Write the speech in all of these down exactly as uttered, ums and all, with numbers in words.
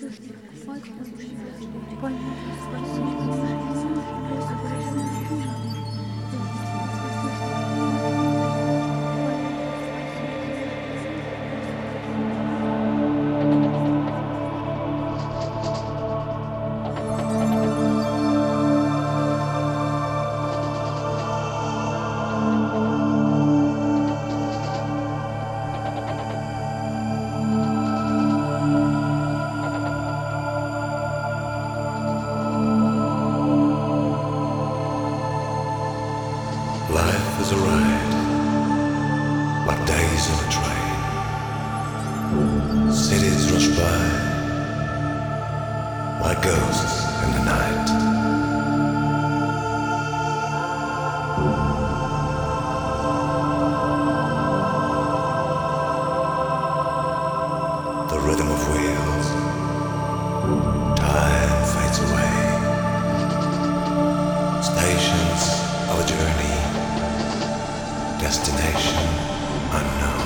Life is a ride, like days in a train. Cities rush by, like ghosts in the night. The rhythm of wheels, time fades away. Stations of a journey, destination unknown.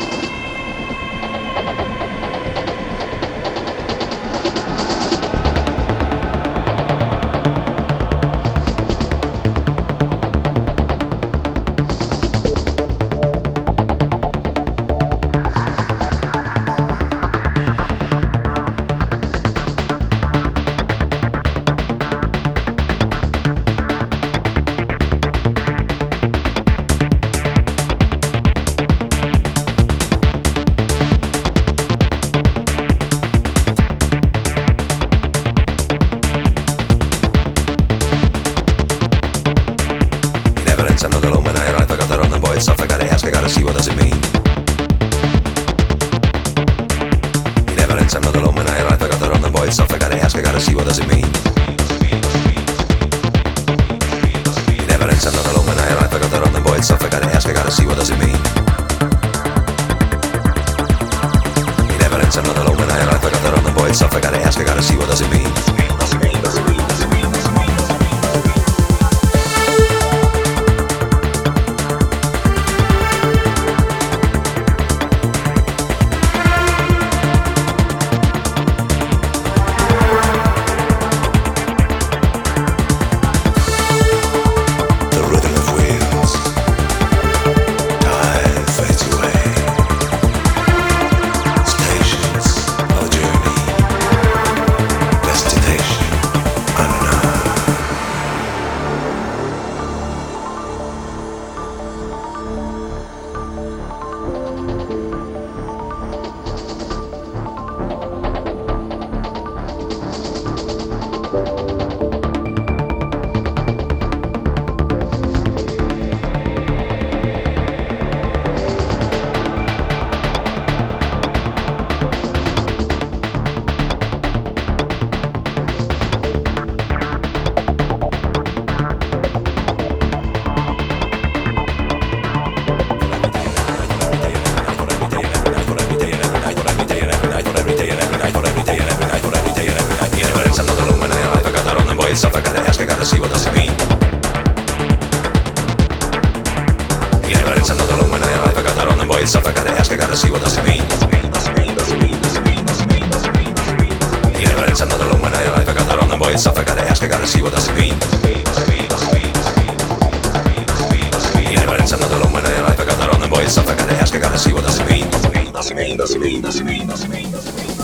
I'm not alone when I arrive. I got the run and boy, it's off. I gotta ask, I gotta see what does it mean. He never ends. I'm not alone when I arrive. I got the run and boy, it's off. I gotta ask, I gotta see what does it mean. He never ends. I'm not alone when I arrive. I got the run and boy, it's off. I gotta ask, I gotta see what does it mean. He never ends. I'm not alone when I arrive. I got the run and boy, it's off. I gotta ask, I gotta see what does it mean. Does it mean? Does it mean? Does it mean? Does it mean? Stuff I gotta ask, I gotta see what does it mean. Yeah, but it's another long when I arrive. I got that on the boy. Stuff I gotta ask, I gotta see what does it mean. Yeah, but it's another long when I arrive. I got that on the boy. Stuff I gotta ask, I gotta see what does it mean. Yeah, but it's another long when I arrive. I got that on the boy. Stuff I gotta ask, I gotta see what does it mean. Does it mean? Does it mean? Does it mean? Does it mean? Does it mean?